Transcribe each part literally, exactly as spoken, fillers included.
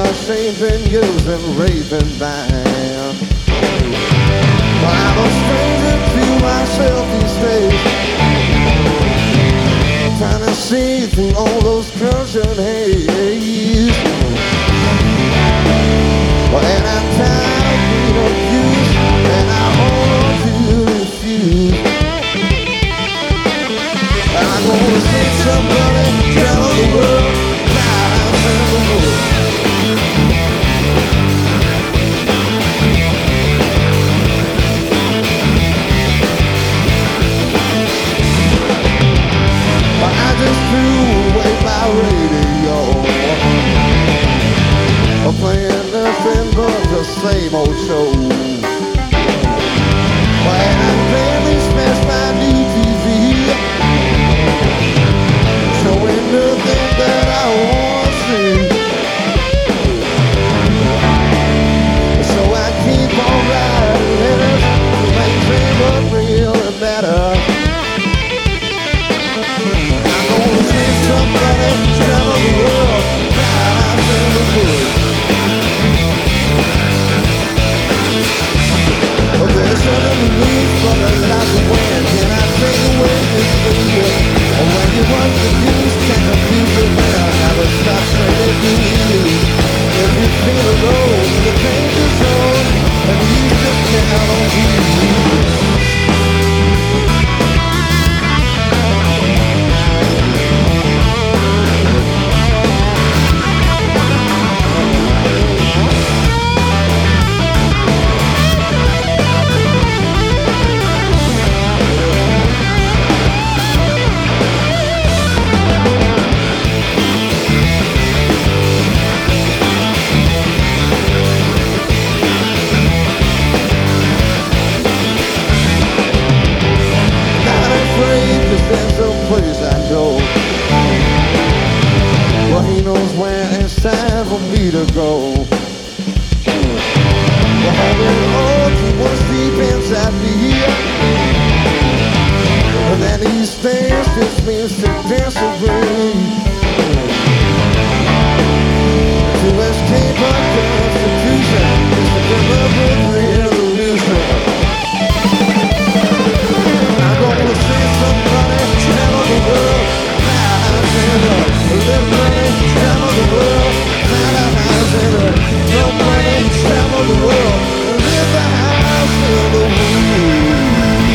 are shaping, using, raving band. I'm a stranger to myself these days, trying to see through all those curtain haze. And I'm tired of being abused, and I want to refuse. I'm gonna see somebody tell the world I'm in the mood. I just threw away my radio, playing nothing but the same old show. And I barely smashed my new T V, showing nothing that I want to see. So I keep on writing letters to make things what really matter. I'm gonna see somebody travel the world, I'm in the mood. There's something to lose, but a lot to win. Can I take away this fear? Or when you watch the news, can I feel the man? I will stop straight to you. If you feel alone, the pain is on, and you just count on you. There's a place I know, well, he knows where it's time for me to go. Well, holding on to what's deep inside me, and then he stays, just means to disagree, to escape our constitution is a deliberate revolution. I'm gonna see somebody travel the world, now in a little plane, travel the world, now in a little plane, travel the world, live the house in the moon.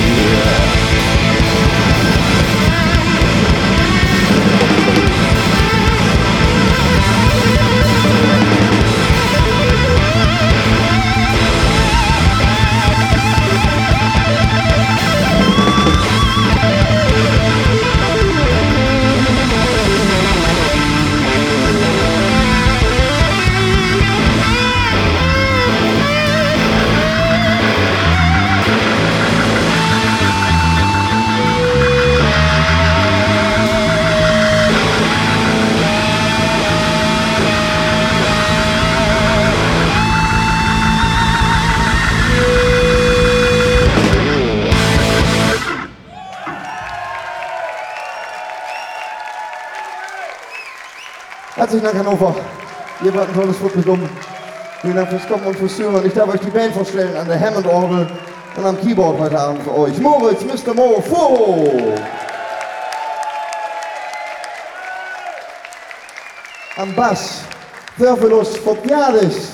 Herzlichen Dank, Hannover. Ihr wart ein tolles Publikum. Vielen Dank fürs Kommen und fürs Zuhören. Ich darf euch die Band vorstellen an der Hammond-Orgel und am Keyboard heute Abend für euch. Moritz, Mister Mo, Foro. Am Bass, Theophilus Fotiadis.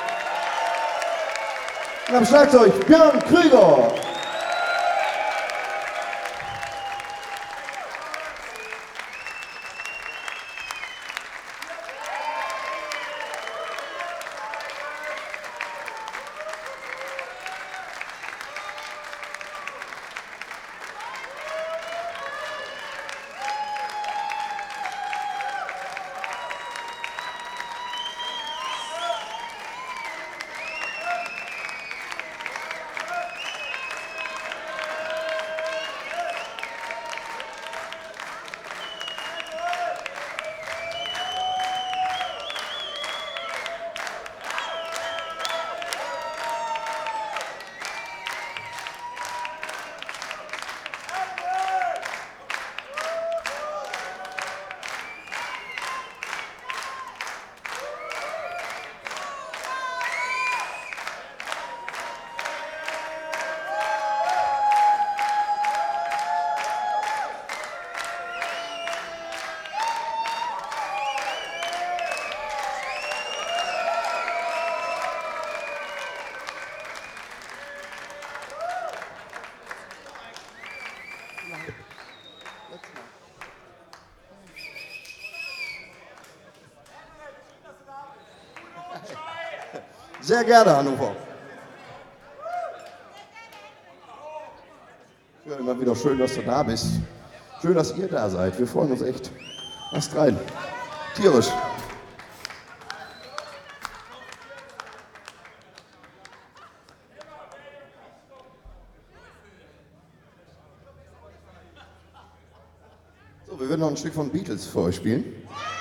Und am Schlagzeug, Björn Krüger. Sehr gerne, Hannover. Ja, immer wieder schön, dass du da bist. Schön, dass ihr da seid. Wir freuen uns echt. Lasst rein. Tierisch. So, wir werden noch ein Stück von Beatles für euch spielen.